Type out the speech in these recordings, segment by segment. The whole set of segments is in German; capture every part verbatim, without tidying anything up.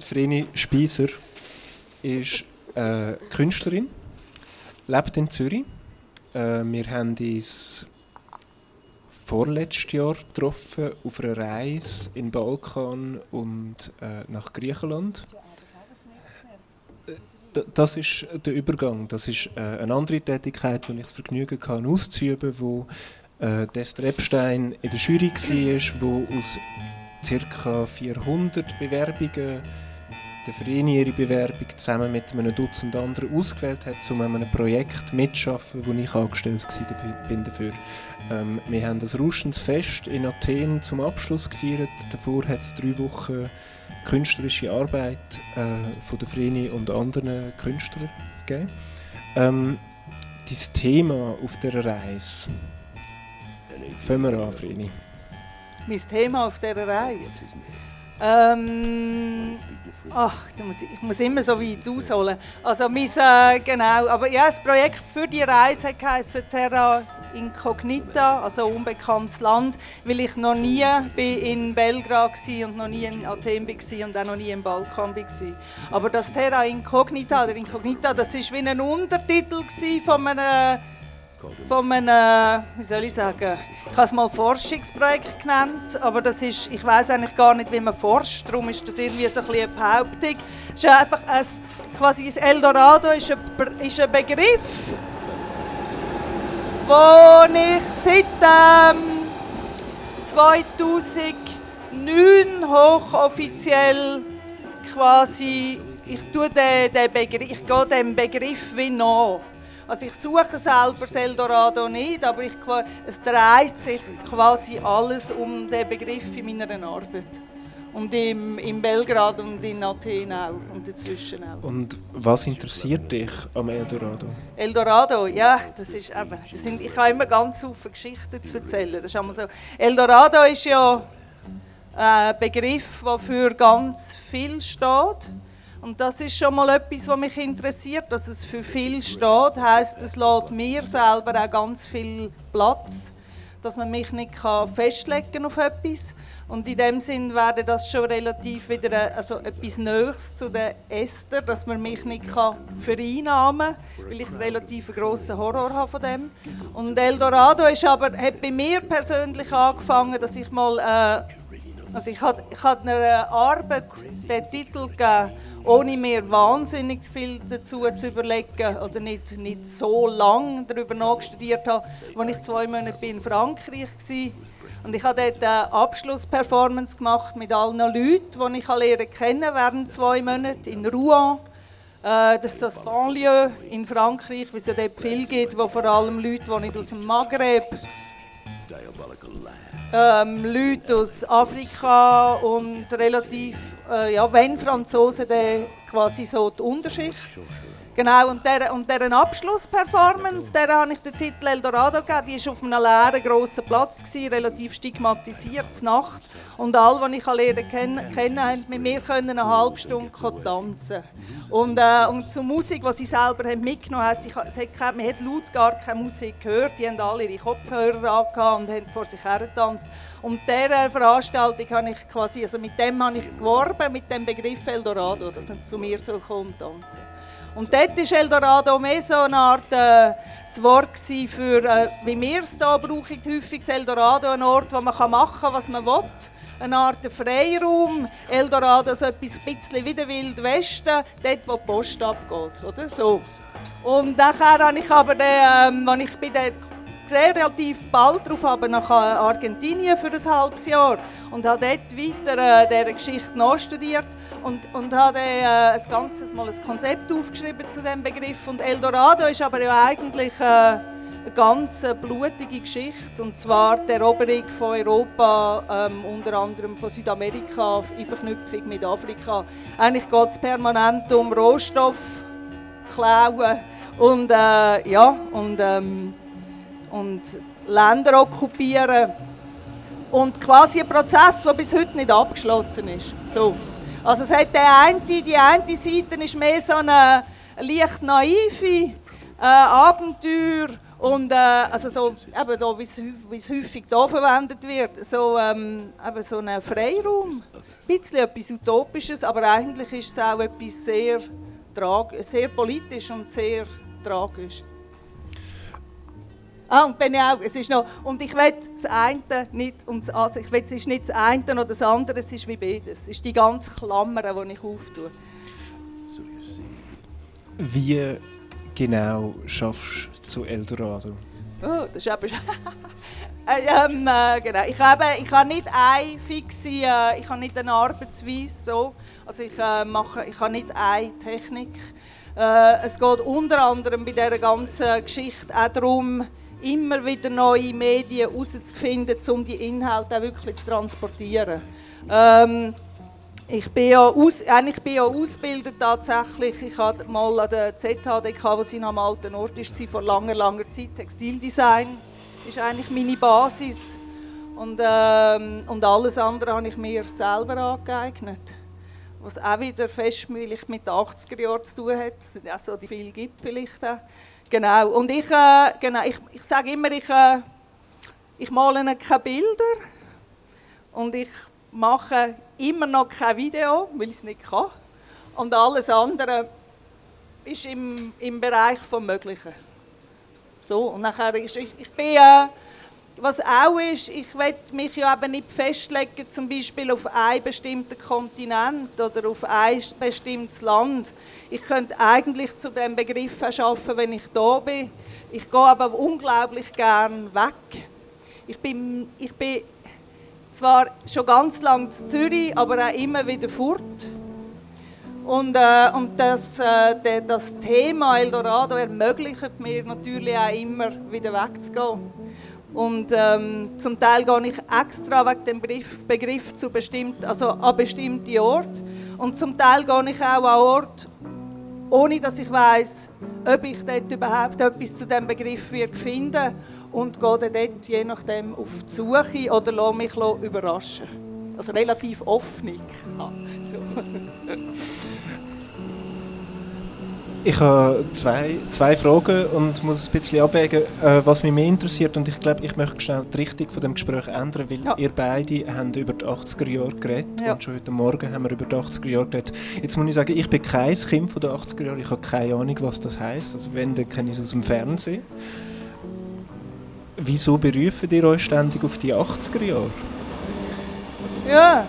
Vreni Speiser ist äh, Künstlerin, lebt in Zürich. Äh, wir haben uns vorletztes Jahr getroffen auf einer Reise in den Balkan und äh, nach Griechenland. D- das ist der Übergang. Das ist äh, eine andere Tätigkeit, die ich das Vergnügen hatte, auszuüben, wo äh, Esther Epstein in der Jury war, wo aus ca. vierhundert Bewerbungen der Verein ihre Bewerbung zusammen mit einem Dutzend anderen ausgewählt hat, um an einem Projekt mitzuarbeiten, wo ich angestellt war dafür. Ähm, wir haben das rauschendes Fest in Athen zum Abschluss gefeiert. Davor hat es drei Wochen künstlerische Arbeit äh, von der Vreni und anderen Künstlern gegeben. Ähm, das Thema auf dieser Reise. Fangen wir an, Vreni. Mein Thema auf dieser Reise? Ähm, ach, da muss ich, ich muss immer so weit ausholen. Also, mein, äh, genau, aber ja, das Projekt für die Reise heisst Terra Incognita, also unbekanntes Land, weil ich noch nie bin in Belgrad war und noch nie in Athen war und auch noch nie im Balkan war. Aber das Terra Incognita, oder Incognita, das war wie ein Untertitel von einem, von einem, wie soll ich sagen, ich habe es mal Forschungsprojekt genannt, aber das ist, ich weiss eigentlich gar nicht, wie man forscht, darum ist das irgendwie so ein bisschen eine Behauptung. Es ist einfach ein, quasi das Eldorado ist ein, ist ein Begriff, wo ich seit ähm, zweitausendneun hochoffiziell quasi, ich tue den, den Begriff, ich gehe dem Begriff wie nach. Also ich suche selber das Eldorado nicht, aber ich, es dreht sich quasi alles um den Begriff in meiner Arbeit. Und im, in Belgrad und in Athen auch und dazwischen auch. Und was interessiert dich am Eldorado? Eldorado, ja, das ist eben, das sind, ich habe immer ganz viele Geschichten zu erzählen. Das ist einmal so. Eldorado ist ja ein Begriff, der für ganz viel steht. Und das ist schon mal etwas, was mich interessiert, dass es für viel steht. Heisst, es lässt mir selber auch ganz viel Platz, dass man mich nicht festlegen kann auf etwas. Und in dem Sinn wäre das schon relativ wieder also etwas Neues zu der Esther, dass man mich nicht vereinnahmen kann, weil ich einen relativ grossen Horror habe von dem. Und Eldorado ist aber, hat bei mir persönlich angefangen, dass ich mal, äh, also ich hatte ich hat einer Arbeit den Titel gegeben, ohne mir wahnsinnig viel dazu zu überlegen oder nicht, nicht so lange darüber nachstudiert habe, als ich zwei Monate in Frankreich war. Und ich habe dort eine Abschlussperformance gemacht mit allen Leuten, die ich lernen kennen während zwei Monaten in Rouen. Äh, das ist das Banlieue in Frankreich, wie es ja dort viel gibt, wo vor allem Leute, die nicht aus dem Maghreb, ähm, Leute aus Afrika und relativ, äh, ja, wenn Franzosen, dann quasi so die Unterschicht. Genau, und dieser und deren Abschlussperformance, der habe ich den Titel Eldorado gegeben. Die war auf einem leeren, grossen Platz, gewesen, relativ stigmatisiert, Nacht. Und alle, die ich lernen kennen, kennen, haben mit mir können eine halbe Stunde tanzen. Und, äh, und zur Musik, die sie selber haben mitgenommen haben, ich, es hat, man hat laut gar keine Musik gehört. Die haben alle ihre Kopfhörer angehabt und haben vor sich her getanzt. Und dieser Veranstaltung habe ich quasi, also mit dem habe ich geworben, mit dem Begriff Eldorado, dass man zu mir soll kommen tanzen. Und dort war Eldorado mehr so eine Art äh, das Wort für, äh, wie wir es hier brauchen, häufig Eldorado, ein Ort, wo man machen kann, was man will. Eine Art Freiraum. Eldorado so etwas bisschen wie der Wilde Westen, dort wo die Post abgeht. Oder? So. Und nachher habe ich aber, den, ähm, als ich bei der relativ bald darauf aber nach Argentinien für ein halbes Jahr und habe dort weiter äh, dieser Geschichte nachstudiert und, und habe äh, ein ganzes Mal ein Konzept aufgeschrieben zu diesem Begriff. Und Eldorado ist aber ja eigentlich äh, eine ganz blutige Geschichte, und zwar die Eroberung von Europa, ähm, unter anderem von Südamerika, in Verknüpfung mit Afrika. Eigentlich geht es permanent um Rohstoff, Klauen und, äh, ja, und ähm, und Länder okkupieren. Und quasi ein Prozess, der bis heute nicht abgeschlossen ist. So. Also es hat der eine, die eine Seite ist mehr so eine leicht naive äh, Abenteuer und äh, also so, eben da, wie es häufig hier verwendet wird, so, ähm, eben so ein Freiraum. bisschen etwas Utopisches, aber eigentlich ist es auch etwas sehr, sehr politisch und sehr tragisch. Ah, und dann auch, es ist noch, und ich will das eine nicht, und das, also ich will, es ist nicht das eine oder das andere, es ist wie beides. Es ist die ganze Klammer, die ich auftue. Wie genau schaffst du zu Eldorado? Oh, das ist eben ähm, äh, genau. Ich habe, ich habe nicht eine fixe, äh, ich habe nicht eine Arbeitsweise so. Also ich äh, mache, ich habe nicht eine Technik. Äh, es geht unter anderem bei dieser ganzen Geschichte auch darum, immer wieder neue Medien herauszufinden, um die Inhalte auch wirklich zu transportieren. Ähm, ich bin ja, aus, eigentlich bin ja ausgebildet tatsächlich. Ich hatte mal an der Z H D K, wo sie noch am alten Ort ist, vor langer, langer Zeit. Textildesign ist eigentlich meine Basis. Und, ähm, und alles andere habe ich mir selber angeeignet. Was auch wieder festmühlich mit den achtziger Jahren zu tun hat, auch so die viel gibt vielleicht auch. Genau, und ich, äh, genau, ich, ich sage immer, ich, äh, ich male keine Bilder und ich mache immer noch kein Video, weil ich es nicht kann. Und alles andere ist im, im Bereich des Möglichen. So, und nachher ist, ich, ich bin, äh, was auch ist, ich will mich ja eben nicht festlegen, zum Beispiel auf einen bestimmten Kontinent oder auf ein bestimmtes Land. Ich könnte eigentlich zu diesem Begriff arbeiten, wenn ich da bin. Ich gehe aber unglaublich gern weg. Ich bin, ich bin zwar schon ganz lange in Zürich, aber auch immer wieder fort. Und, äh, und das, äh, das Thema Eldorado ermöglicht mir natürlich auch immer wieder wegzugehen. Und ähm, zum Teil gehe ich extra wegen dem Begriff, Begriff zu bestimmt, also an bestimmte Orte. Und zum Teil gehe ich auch an Orte, ohne dass ich weiss, ob ich dort überhaupt etwas zu diesem Begriff finden werde. Und gehe dann dort je nachdem auf die Suche oder lasse mich überraschen. Also relativ offen. Ah, so. Ich habe zwei, zwei Fragen und muss ein bisschen abwägen, äh, was mich mehr interessiert. Und ich glaube, ich möchte schnell die Richtung von dem Gespräch ändern, weil ja. ihr beide haben über die achtziger Jahre geredet. Ja. Und schon heute Morgen haben wir über die achtziger Jahre geredet. Jetzt muss ich sagen, ich bin kein Kind von den achtziger Jahren. Ich habe keine Ahnung, was das heisst. Also wenn, dann kenne ich es aus dem Fernsehen. Wieso berufen ihr euch ständig auf die achtziger Jahre? Ja.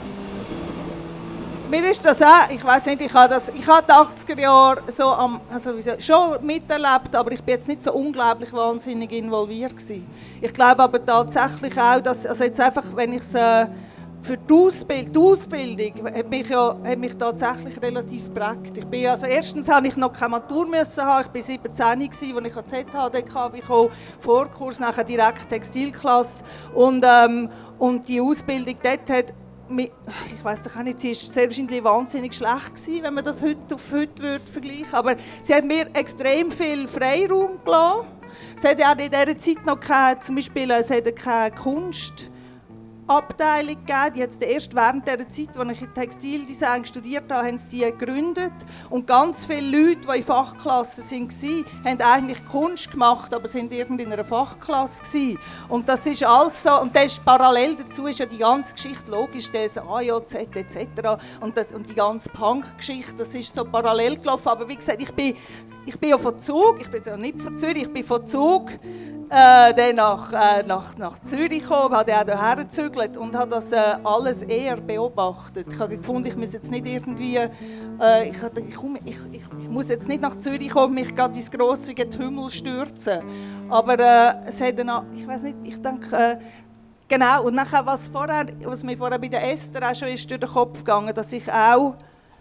Mir ist das auch, ich weiß nicht, ich habe, das, ich habe die achtziger Jahre so am, also wie soll, schon miterlebt, aber ich bin jetzt nicht so unglaublich wahnsinnig involviert gewesen. Ich glaube aber tatsächlich auch, dass, also jetzt einfach, wenn ich es äh, für die, Ausbild, die Ausbildung, hat mich, ja, hat mich tatsächlich relativ geprägt. Ich bin, also erstens musste ich noch keine Matur müssen haben, ich war siebzehn, als ich an Z H D K kam, Vorkurs, nachher direkt Textilklasse und, ähm, und die Ausbildung dort hat, ich weiss doch auch nicht, sie war sehr wahrscheinlich wahnsinnig schlecht gewesen, wenn man das heute auf heute würde vergleichen. Aber sie hat mir extrem viel Freiraum gelassen. Es hat ja in dieser Zeit noch keine, zum Beispiel, es hat keine Kunstabteilung gegeben. Die hat es erst während der Zeit, als ich Textildesign studiert habe, haben sie die gegründet. Und ganz viele Leute, die in Fachklassen waren, haben eigentlich Kunst gemacht, aber sind irgendwie in einer Fachklasse gewesen. Und das ist alles so. Und das ist, parallel dazu ist ja die ganze Geschichte logisch, das A J Z et cetera. Und, das, und die ganze Punk-Geschichte, das ist so parallel gelaufen. Aber wie gesagt, ich bin, ich bin ja von Zug, ich bin ja nicht von Zürich, ich bin von Zug äh, dann nach, äh, nach, nach Zürich gekommen, habe auch hierher gezügelt und habe das äh, alles eher beobachtet. Ich habe gefunden, ich muss jetzt nicht irgendwie, äh, ich, ich, ich, ich, ich muss jetzt nicht nach Zürich kommen, mich gerade ins grosse Getümmel stürzen. Aber äh, es hat dann, ich weiß nicht, ich denke, äh, genau. Und nachher, was, vorher, was mir vorher bei der Esther auch schon ist durch den Kopf gegangen, dass ich auch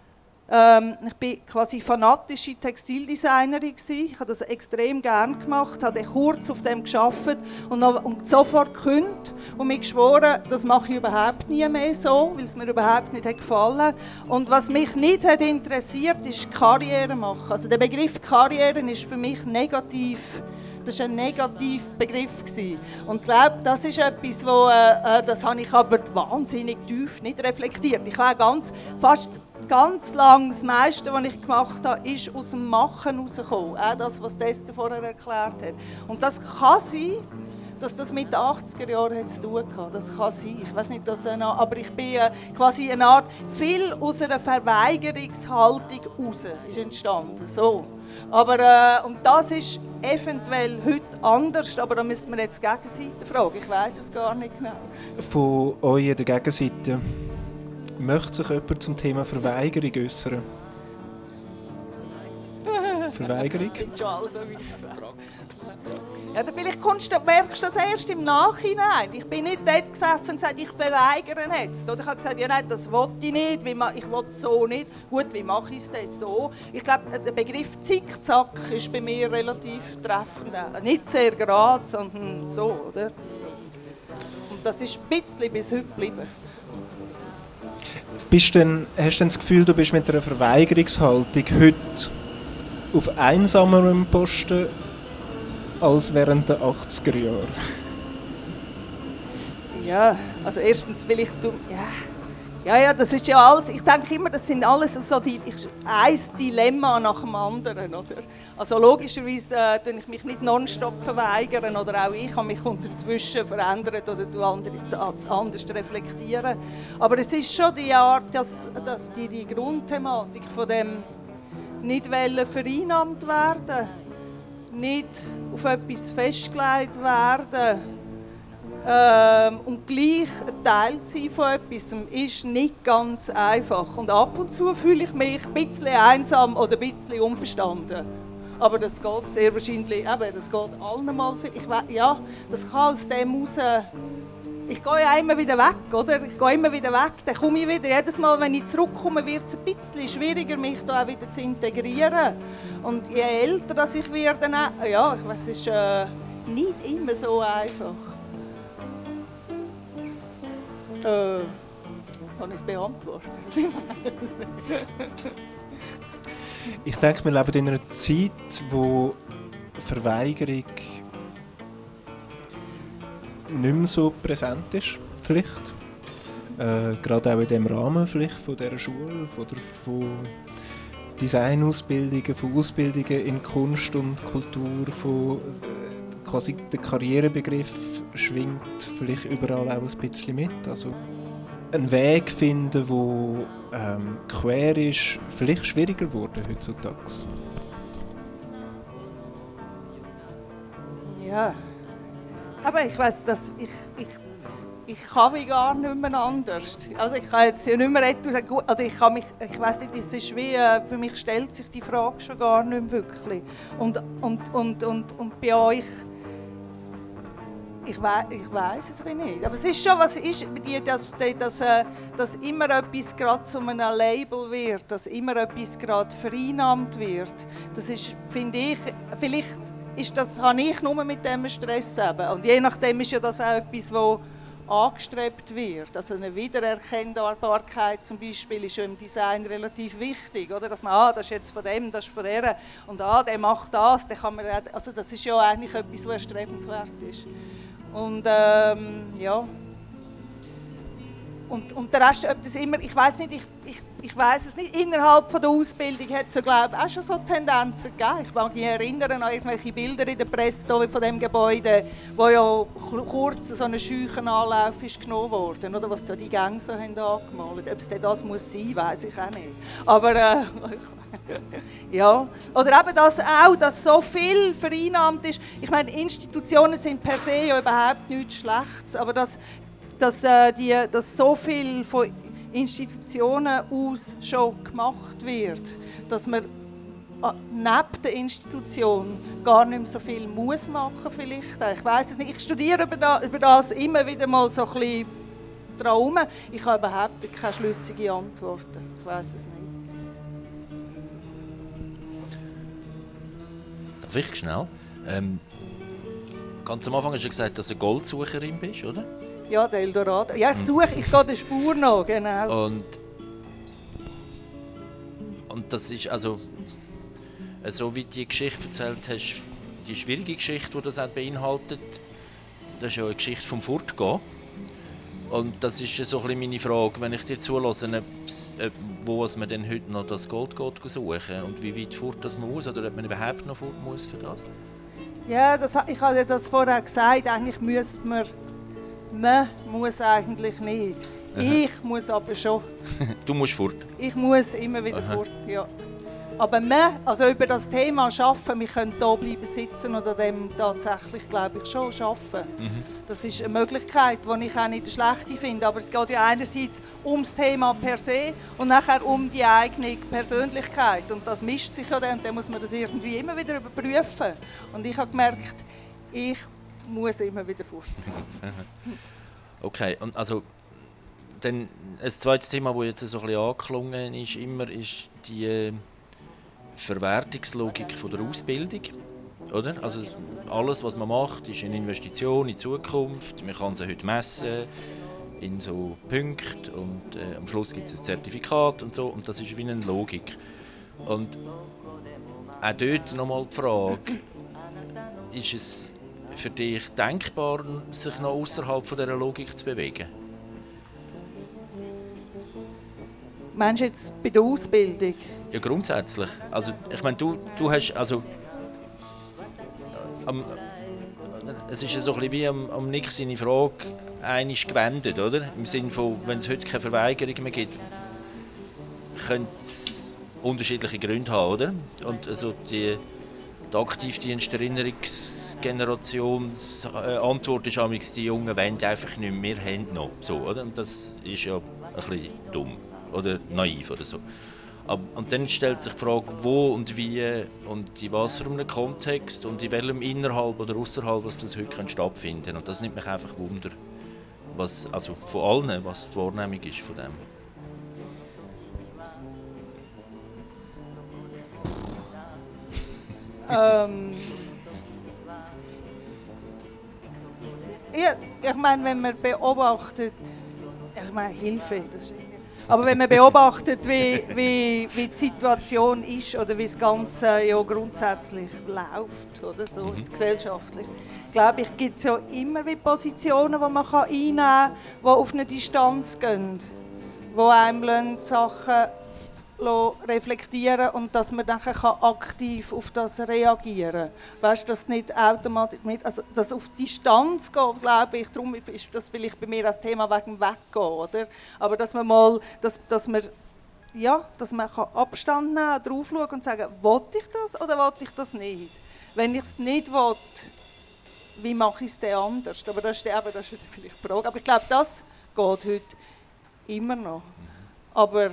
Ähm, ich bin quasi fanatische Textildesignerin gewesen. Ich habe das extrem gerne gemacht, habe kurz auf dem gearbeitet und, noch, und sofort gekündigt und mir geschworen, das mache ich überhaupt nie mehr so, weil es mir überhaupt nicht hat gefallen. Und was mich nicht hat interessiert, ist Karriere machen. Also der Begriff Karriere ist für mich negativ. Das war ein negativer Begriff. Und ich glaube, das ist etwas, wo, äh, das habe ich aber wahnsinnig tief nicht reflektiert. Ich habe ganz, fast ganz lang, das meiste, was ich gemacht habe, ist aus dem Machen herausgekommen. Auch das, was Esther vorher erklärt hat. Und das kann sein, dass das mit den achtziger Jahren zu tun hat. Das kann sein. Ich weiß nicht, dass eine, aber ich bin äh, quasi eine Art, viel aus einer Verweigerungshaltung raus ist entstanden. So. Aber, äh, und das ist eventuell heute anders, aber da müssen wir jetzt die Gegenseite fragen. Ich weiß es gar nicht genau. Von euch der Gegenseite, möchte sich jemand zum Thema Verweigerung äußern? Verweigerung? Ich bin schon alles so weit weg. Ja, vielleicht kommst du, merkst du das erst im Nachhinein. Ich bin nicht dort gesessen und gesagt, ich verweigere jetzt. Oder ich habe gesagt, ja, nein, das will ich nicht, ich will es so nicht. Gut, wie mache ich es denn so? Ich glaube, der Begriff Zickzack ist bei mir relativ treffend. Nicht sehr gerade, sondern so, oder? Und das ist ein bisschen bis heute geblieben. Bist denn, hast du denn das Gefühl, du bist mit einer Verweigerungshaltung heute auf einsamerem Posten als während der achtziger Jahre? Ja, also erstens vielleicht du, ja, ja, ja, das ist ja alles. Ich denke immer, das sind alles so die, ich, ein Dilemma nach dem anderen, oder? Also logischerweise äh, tue ich mich nicht nonstop verweigern oder auch ich habe mich unterzwischen verändert oder du anders, anders reflektieren. Aber es ist schon die Art, dass, dass die, die Grundthematik von dem nicht wollen vereinnahmt werden, nicht auf etwas festgelegt werden ähm, und gleich ein Teil sein von etwas ist nicht ganz einfach. Und ab und zu fühle ich mich ein bisschen einsam oder ein bisschen unverstanden. Aber das geht sehr wahrscheinlich, eben, das geht allen mal, ich weiss, ja, das kann aus dem heraus. Ich gehe ja immer wieder weg, oder? Ich gehe immer wieder weg, dann komme ich wieder. Jedes Mal, wenn ich zurückkomme, wird es ein bisschen schwieriger, mich da auch wieder zu integrieren. Und je älter dass ich werde, ja, ich weiss, es ist äh, nicht immer so einfach. Äh, kann ich es beantworten? Ich denke, wir leben in einer Zeit, wo Verweigerung nicht mehr so präsent ist, vielleicht. Äh, gerade auch in dem Rahmen vielleicht von dieser Schule, oder von Designausbildungen, von Ausbildungen in Kunst und Kultur, von äh, quasi der Karrierebegriff schwingt vielleicht überall auch ein bisschen mit. Also einen Weg finden, der ähm, quer ist, vielleicht schwieriger geworden heutzutage. Ja. Aber ich weiss, dass ich, ich, ich kann mich gar nicht mehr anders. Also ich kann jetzt ja nicht mehr etwas sagen, also ich kann mich, ich weiss nicht, es ist wie, für mich stellt sich die Frage schon gar nicht mehr wirklich. Und, und, und, und, und bei euch, ich weiss, ich weiss es nicht. Aber es ist schon, was ist, dass, dass, dass immer etwas gerade zu einem Label wird, dass immer etwas gerade vereinnahmt wird. Das ist, finde ich, vielleicht ist das, habe ich nur mit dem Stress eben. Und je nachdem ist ja das auch etwas, das angestrebt wird. Also eine Wiedererkennbarkeit zum Beispiel ist ja im Design relativ wichtig, oder? Dass man, ah, das ist jetzt von dem, das ist von der und ah, der macht das, der kann man, also das ist ja eigentlich etwas, was erstrebenswert ist. Und ähm, ja. Und, und der Rest, ob das immer, ich weiß nicht, ich, ich, ich weiß es nicht, innerhalb von der Ausbildung hat es ja, glaube ich, auch schon so Tendenzen gegeben. Ich mag mich erinnern an irgendwelche Bilder in der Presse von dem Gebäude, wo ja kurz so ein Scheuchenanlauf ist genommen worden, oder was da die Gänge so haben angemalt. Ob es denn das muss sein, weiß ich auch nicht. Aber äh, ja, oder eben das auch, dass so viel vereinnahmt ist. Ich meine, Institutionen sind per se ja überhaupt nichts Schlechtes, aber das Dass, äh, die, dass so viel von Institutionen aus schon gemacht wird, dass man äh, neben der Institution gar nicht mehr so viel muss machen vielleicht. Ich weiß es nicht. Ich studiere über das, über das immer wieder mal so ein bisschen dran. Ich habe überhaupt keine schlüssige Antworten. Ich weiß es nicht. Darf ich schnell? Ähm, ganz am Anfang hast du gesagt, dass du eine Goldsucherin bist, oder? Ja, der Eldorado. Ja, ich suche, ich gehe der Spur nach, genau. Und, und das ist also, so wie du die Geschichte erzählt hast, die schwierige Geschichte, die das auch beinhaltet, das ist ja eine Geschichte vom Fortgehen. Und das ist so ein bisschen meine Frage, wenn ich dir zulasse, wo man denn heute noch das Gold geht suchen und wie weit fort das man muss oder ob man überhaupt noch fort muss für das? Ja, das, ich habe das vorher gesagt, eigentlich müsste man, man muss eigentlich nicht. Aha. Ich muss aber schon. Du musst fort? Ich muss immer wieder Aha. fort, ja. Aber wir, also über das Thema arbeiten, wir können hier bleiben sitzen und an dem tatsächlich, glaube ich, schon arbeiten. Mhm. Das ist eine Möglichkeit, die ich auch nicht schlecht finde. Aber es geht ja einerseits ums Thema per se und nachher um die eigene Persönlichkeit. Und das mischt sich ja dann und dann muss man das irgendwie immer wieder überprüfen. Und ich habe gemerkt, ich muss immer wieder fort. Okay, und also dann ein zweites Thema, das jetzt so ein bisschen angeklungen ist, immer, ist die Verwertungslogik von der Ausbildung, oder? Also alles, was man macht, ist eine Investition in die Zukunft. Man kann sie heute messen in so Punkten und äh, am Schluss gibt es ein Zertifikat und so. Und das ist wie eine Logik. Und auch dort nochmal die Frage: Ist es für dich denkbar, sich noch außerhalb von dieser Logik zu bewegen? Meinst du jetzt bei der Ausbildung? Ja, grundsätzlich. Also, ich meine, du, du hast, also, am, es ist ja so ein bisschen wie am, am Nick seine Frage einmal gewendet, oder? Im Sinne von, wenn es heute keine Verweigerung mehr gibt, könnte es unterschiedliche Gründe haben, oder? Und also die, die Aktivdienst-Erinnerungsgenerationsantwort ist amigs, die Jungen wollen einfach nicht mehr, wir haben noch. So, oder? Und das ist ja ein bisschen dumm oder naiv oder so. Und dann stellt sich die Frage, wo und wie und in was für einem Kontext und in welchem innerhalb oder außerhalb was das heute stattfinden kann. Und das nimmt mich einfach Wunder, was, also von allen, was die Wahrnehmung ist von dem. ähm, ja, ich meine, wenn man beobachtet, ich meine, Hilfe, das ist aber wenn man beobachtet, wie, wie, wie die Situation ist oder wie das Ganze ja grundsätzlich läuft, oder so, mhm. gesellschaftlich, glaube ich, gibt es ja immer wie Positionen, die man einnehmen kann, die auf eine Distanz gehen, die einem Sachen reflektieren und dass man dann aktiv auf das reagieren kann. Weißt du, dass nicht automatisch mit, also dass auf Distanz geht, glaube ich, darum ist das vielleicht bei mir als Thema wegen dem Weggehen, oder? Aber dass man mal, dass, dass man, ja, dass man Abstand nehmen kann, drauf schauen und sagen, will ich das oder will ich das nicht? Wenn ich es nicht will, wie mache ich es denn anders? Aber das ist, eben, das ist vielleicht die Frage. Aber ich glaube, das geht heute immer noch. Aber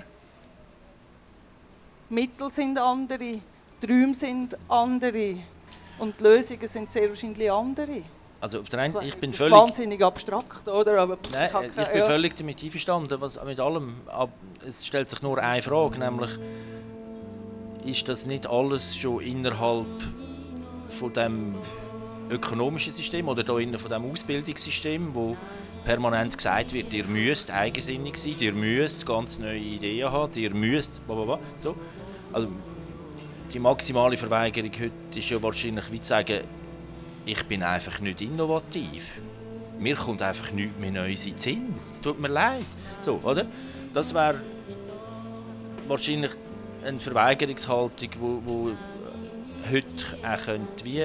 die Mittel sind andere, die Träume sind andere und die Lösungen sind sehr wahrscheinlich andere. Also auf der einen, ich bin das völlig... ist wahnsinnig abstrakt, oder? Aber Nein, ich, ich bin ja. völlig damit einverstanden, was, mit allem. Aber es stellt sich nur eine Frage, nämlich ist das nicht alles schon innerhalb von dem ökonomischen System oder da innerhalb von dem Ausbildungssystem, wo permanent gesagt wird, ihr müsst eigensinnig sein, ihr müsst ganz neue Ideen haben, ihr müsst blablabla. So. Also, die maximale Verweigerung heute ist ja wahrscheinlich wie zu sagen, ich bin einfach nicht innovativ. Mir kommt einfach nichts mehr Neues in den Sinn. Es tut mir leid. So, oder? Das wäre wahrscheinlich eine Verweigerungshaltung, wo, wo heute auch könnte wie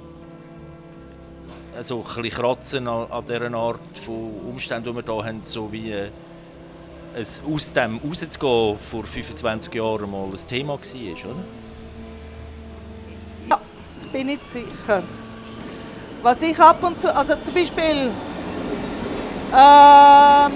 also ein bisschen kratzen an, an dieser Art von Umständen, die wir hier haben, so wie äh, es aus dem rauszugehen vor fünfundzwanzig Jahren mal ein Thema war, oder? Ja, da bin ich sicher. Was ich ab und zu, also zum Beispiel, ähm,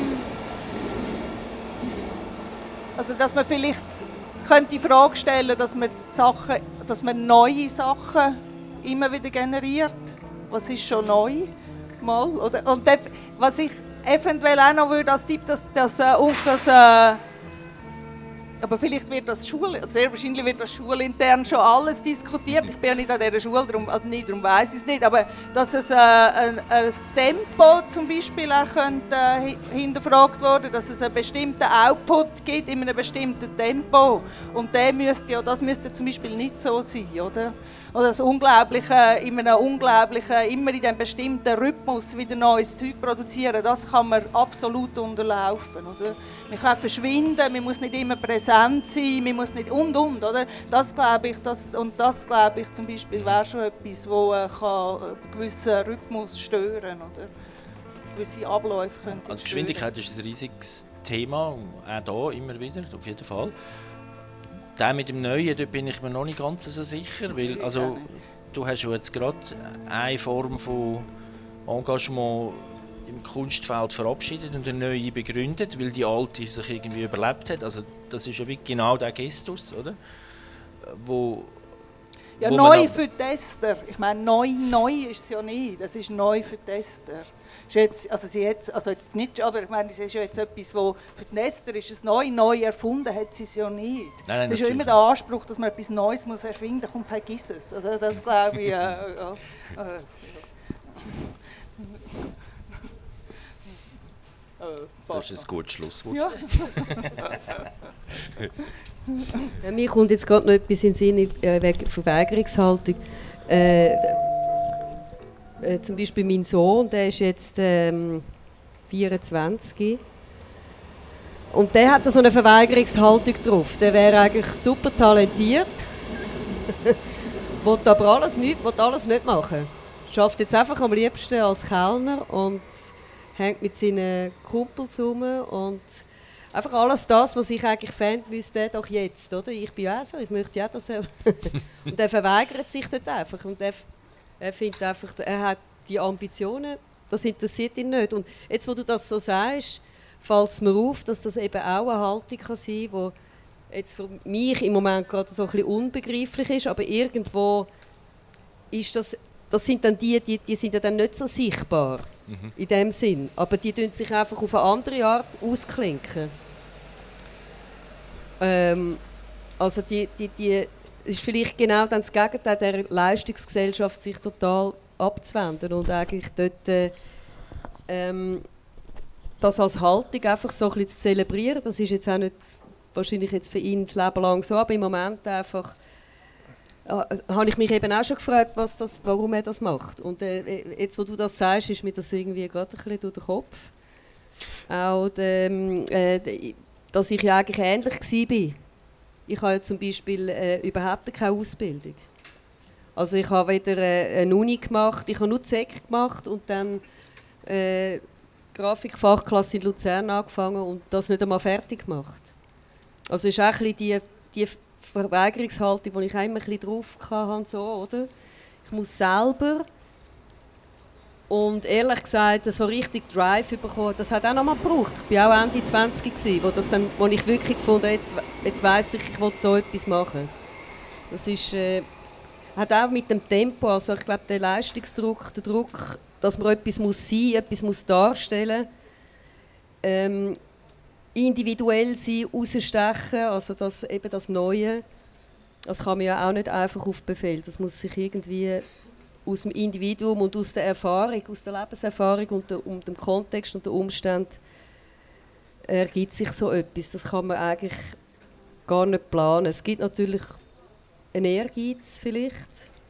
also dass man vielleicht könnte die Frage stellen, dass man Sachen, dass man neue Sachen immer wieder generiert. Was ist schon neu? Mal, oder? Und der, was ich eventuell auch noch würde als Tipp, dass, dass, äh, dass äh, aber vielleicht wird das Schule, sehr wahrscheinlich wird das schulintern schon alles diskutiert. Ich bin ja nicht an dieser Schule, darum, also nicht, darum weiss ich es nicht. Aber dass es äh, ein, ein Tempo zum Beispiel auch könnte, äh, hinterfragt werden, dass es einen bestimmten Output gibt in einem bestimmten Tempo. Und der müsste ja, das müsste zum Beispiel nicht so sein, oder? Oder das Unglaubliche, in einem unglaublichen, immer in diesem bestimmten Rhythmus wieder neues Zeug produzieren, das kann man absolut unterlaufen, oder? Man kann verschwinden, man muss nicht immer präsent präsent sein, man muss nicht und und, oder? Das glaube ich, das, und das glaube ich zum Beispiel wäre schon etwas, wo äh, kann einen gewissen Rhythmus stören, oder? Gewisse Abläufe könnte also Geschwindigkeit ist ein riesiges Thema, auch hier immer wieder, auf jeden Fall. Der mit dem Neuen, da bin ich mir noch nicht ganz so sicher, weil also, du hast ja jetzt gerade eine Form von Engagement im Kunstfeld verabschiedet und eine neue begründet, weil die alte sich irgendwie überlebt hat. Also das ist ja wirklich genau der Gestus, oder? Wo, ja, wo neu für die Tester. Ich meine, neu, neu ist es ja nicht. Das ist neu für die Tester. Ist jetzt, also sie hat, also jetzt nicht, aber ich meine, das ist ja jetzt etwas, wo für die Tester ist es neu, neu erfunden hat sie es ja nicht. Nein, nein, das ist ja immer der Anspruch, dass man etwas Neues muss erfinden muss, und vergiss es. Also das glaube ich. Äh, ja, äh, Das ist ein gutes Schlusswort. Ja. Ja, mir kommt jetzt gerade noch etwas in den Sinn äh, wegen Verweigerungshaltung. Äh, äh, zum Beispiel mein Sohn, der ist jetzt ähm, vierundzwanzig. Und der hat da so eine Verweigerungshaltung drauf. Der wäre eigentlich super talentiert, will aber alles nicht, will alles nicht machen. Schafft jetzt einfach am liebsten als Kellner und hängt mit seinen Kumpels rum und einfach alles das, was ich eigentlich fände, müsste er doch jetzt, oder? Ich bin auch so, ich möchte ja das. Und er verweigert sich dort einfach und er, er findet einfach, er hat die Ambitionen, das interessiert ihn nicht. Und jetzt, wo du das so sagst, fällt es mir auf, dass das eben auch eine Haltung kann sein kann, die jetzt für mich im Moment gerade so ein bisschen unbegreiflich ist, aber irgendwo ist das, das sind dann die, die, die sind ja dann nicht so sichtbar. Mhm. In dem Sinn. Aber die tun sich einfach auf eine andere Art ausklinken. Ähm, also die, die, die ist vielleicht genau dann das Gegenteil der Leistungsgesellschaft, sich total abzuwenden und eigentlich dort äh, ähm, das als Haltung einfach so ein bisschen zu zelebrieren. Das ist jetzt auch nicht wahrscheinlich jetzt für ihn das Leben lang so, aber im Moment einfach äh, habe ich mich eben auch schon gefragt, was das, warum er das macht. Und äh, jetzt, wo du das sagst, ist mir das irgendwie gerade ein bisschen durch den Kopf. Auch, ähm, äh, dass ich ja eigentlich ähnlich war. Ich habe ja zum Beispiel äh, überhaupt keine Ausbildung. Also ich habe weder äh, eine Uni gemacht, ich habe nur Z E C gemacht und dann äh, Grafikfachklasse in Luzern angefangen und das nicht einmal fertig gemacht. Also ist auch ein bisschen die, die Verweigerungshaltung, die ich auch immer ein bisschen drauf hatte, so, oder? Ich muss selber. Und ehrlich gesagt, das war richtig Drive bekommen. Das hat auch noch mal gebraucht. Ich war auch Ende zwanzig, wo, das dann, wo ich wirklich gefunden habe, jetzt, jetzt weiss ich, ich will so etwas machen. Das ist, äh, hat auch mit dem Tempo, also ich glaube, der Leistungsdruck, der Druck, dass man etwas muss sein, etwas muss darstellen, ähm, individuell sein, rausstechen, also das, eben das Neue, das kann man ja auch nicht einfach auf Befehl. Das muss sich irgendwie aus dem Individuum und aus der Erfahrung, aus der Lebenserfahrung und, der, und dem Kontext und den Umständen ergibt sich so etwas. Das kann man eigentlich gar nicht planen. Es gibt natürlich einen Ehrgeiz vielleicht.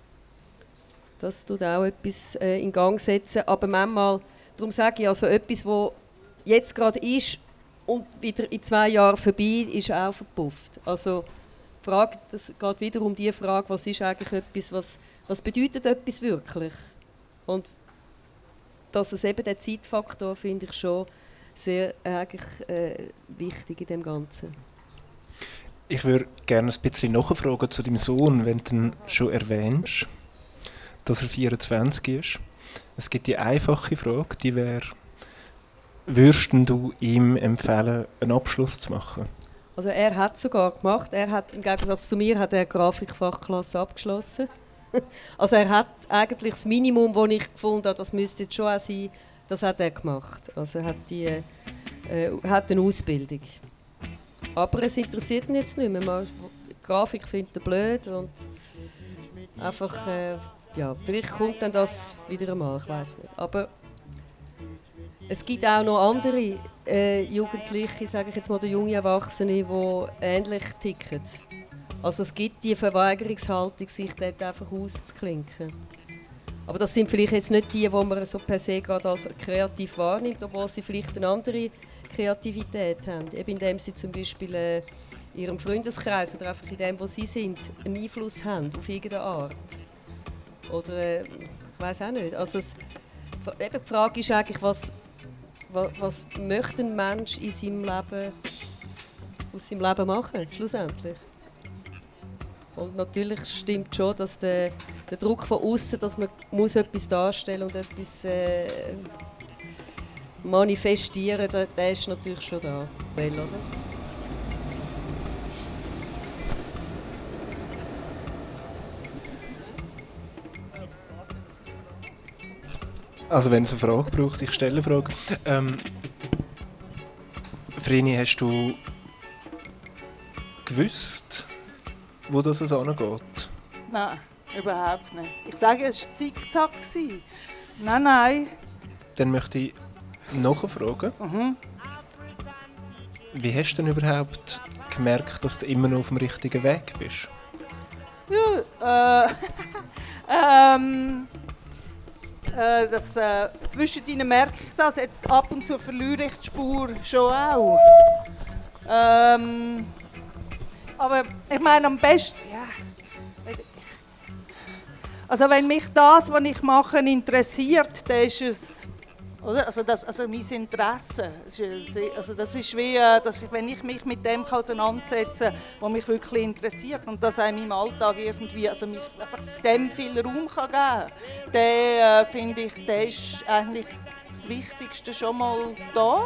Das tut auch etwas äh, in Gang setzen. Aber manchmal, darum sage ich, also etwas, was jetzt gerade ist und wieder in zwei Jahren vorbei ist, auch verpufft. Also Frage, das geht wieder um die Frage, was ist eigentlich etwas, was, was bedeutet etwas wirklich? Und dass es eben der Zeitfaktor, finde ich schon sehr eigentlich, äh, wichtig in dem Ganzen. Ich würde gerne ein bisschen nachfragen zu deinem Sohn, wenn du ihn schon erwähnst, dass er vierundzwanzig ist. Es gibt die einfache Frage, die wäre, würdest du ihm empfehlen, einen Abschluss zu machen? Also er hat es sogar gemacht. Er hat, im Gegensatz zu mir hat er Grafikfachklasse abgeschlossen. Also er hat eigentlich das Minimum, das ich gefunden habe, das müsste jetzt schon auch sein, das hat er gemacht. Also er hat, die, äh, hat eine Ausbildung. Aber es interessiert ihn jetzt nicht mehr. Man, Grafik findet er blöd und einfach, äh, ja, vielleicht kommt dann das wieder einmal, ich weiß nicht. Aber es gibt auch noch andere äh, Jugendliche, sage ich jetzt mal, junge Erwachsene, die ähnlich ticken. Also es gibt die Verweigerungshaltung, sich dort einfach auszuklinken. Aber das sind vielleicht jetzt nicht die, die man so per se gerade als kreativ wahrnimmt, obwohl sie vielleicht eine andere Kreativität haben. Eben indem sie zum Beispiel äh, ihrem Freundeskreis oder einfach in dem, wo sie sind, einen Einfluss haben auf irgendeine Art. Oder äh, ich weiß auch nicht. Also es, eben die Frage ist eigentlich, was, was, was möchte ein Mensch in seinem Leben, aus seinem Leben machen, schlussendlich. Und natürlich stimmt schon, dass der, der Druck von außen, dass man muss etwas darstellen und etwas äh, manifestieren, der, der ist natürlich schon da. Weil, oder? Also wenn es eine Frage braucht, ich stelle eine Frage. Ähm, Vreni, hast du gewusst, wo das so angeht? Nein, überhaupt nicht. Ich sage, es war Zickzack. Nein, nein. Dann möchte ich noch eine Frage. Mhm. Wie hast du denn überhaupt gemerkt, dass du immer noch auf dem richtigen Weg bist? Ja, äh, ähm, äh, das, äh, zwischendrin merke ich das, jetzt ab und zu verliere ich die Spur schon auch. Ähm, aber ich meine, am besten, ja, also wenn mich das, was ich mache, interessiert, dann ist es, oder? Also, das, also mein Interesse, also das ist wie, dass wenn ich mich mit dem auseinandersetze, was mich wirklich interessiert und das auch in meinem Alltag irgendwie, also mich einfach dem viel Raum kann geben, dann äh, finde ich, das ist eigentlich das Wichtigste schon mal da.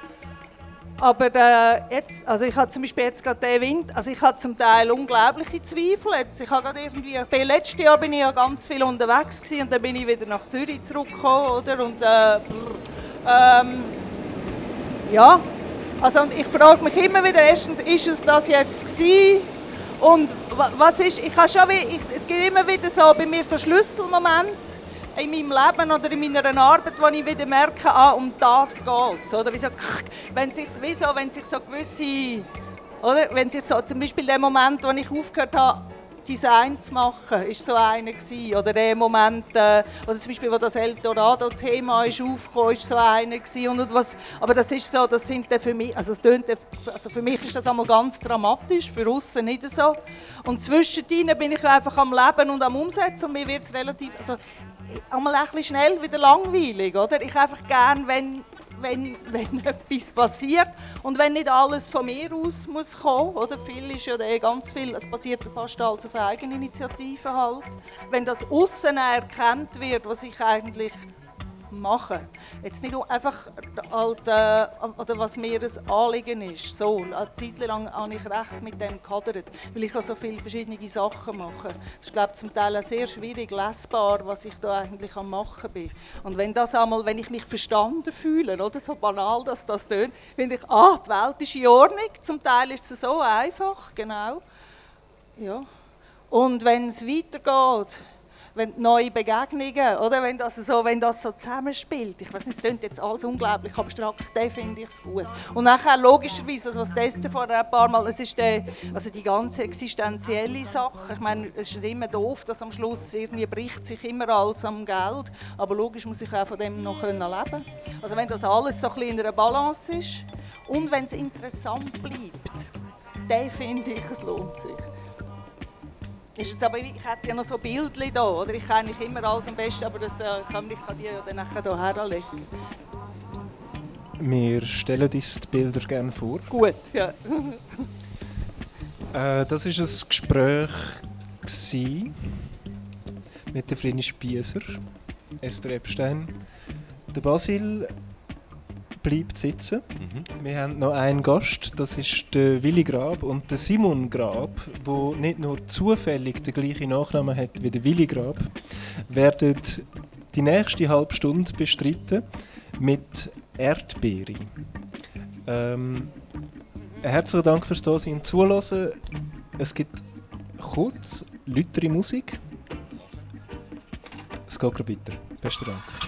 Aber äh, jetzt, also ich habe zum Beispiel jetzt gerade den Wind, also ich habe zum Teil unglaubliche Zweifel. Jetzt, ich habe gerade irgendwie, letztes Jahr bin ich ja ganz viel unterwegs gewesen, und dann bin ich wieder nach Zürich zurückgekommen, oder? Und äh, ähm, ja, also und ich frage mich immer wieder, erstens, ist es das jetzt gewesen? Und was ist, ich habe schon, ich, es gibt immer wieder so bei mir so Schlüsselmomente in meinem Leben oder in meiner Arbeit, wo ich wieder merke, ah, um das geht es. Oder wie so, wenn sich wie so, wenn sich so gewisse, oder wenn sich so, zum Beispiel der Moment, wo ich aufgehört habe, Design zu machen, ist so einer gewesen. Oder der Moment, äh, oder zum Beispiel, wo das Eldorado-Thema ist aufgekommen, ist so einer gewesen. Und was, aber das ist so, das sind für mich, also, es tönt, also für mich ist das einmal ganz dramatisch, für außen nicht so. Und zwischendrin bin ich einfach am Leben und am Umsetzen und mir wird es relativ, also einmal ein bisschen schnell wieder langweilig, oder? Ich einfach gern, wenn Wenn, wenn etwas passiert und wenn nicht alles von mir aus muss kommen, oder? Viel ist ja eh ganz viel, es passiert fast alles auf Eigeninitiative halt. Wenn das aussen erkannt wird, was ich eigentlich mache. Jetzt nicht einfach halt, äh, oder was mir ein Anliegen ist. So, eine Zeit lang habe ich recht mit dem gehadert, weil ich so viele verschiedene Sachen mache. Das ist, glaube ich, zum Teil sehr schwierig lesbar, was ich da eigentlich am machen bin. Und wenn das einmal, wenn ich mich verstanden fühle, oder so banal, dass das tönt, finde ich, ah, die Welt ist in Ordnung. Zum Teil ist es so einfach, genau. Ja. Und wenn es weitergeht, wenn neue Begegnungen, oder wenn das so, wenn das so zusammenspielt, ich weiß nicht, es klingt jetzt alles unglaublich abstrakt, dann finde ich es gut. Und nachher logischerweise, also was Esther vorher ein paar Mal, es ist der, also die ganze existenzielle Sache. Ich meine, es ist immer doof, dass am Schluss irgendwie bricht sich immer alles am Geld, aber logisch muss ich auch von dem noch leben können. Also wenn das alles so ein bisschen in einer Balance ist und wenn es interessant bleibt, dann finde ich, es lohnt sich. Ist jetzt aber, ich hätte ja noch so Bildchen da, oder? Ich kenne nicht immer alles am besten, aber das äh, kann ich kann die ja dann nachher hier herlegen. Wir stellen uns die Bilder gerne vor. Gut, ja. äh, das war ein Gespräch mit der Vreni Spieser, Esther Epstein. Der Basil bleibt sitzen. Mhm. Wir haben noch einen Gast, das ist der Willi Grab und der Simon Grab, der nicht nur zufällig den gleichen Nachnamen hat wie der Willi Grab, werden die nächste halbe Stunde bestreiten mit Erdbeere. Ähm, herzlichen Dank fürs Dasein und Zuhören. Es gibt kurz lautere Musik. Es geht gerade weiter. Besten Dank.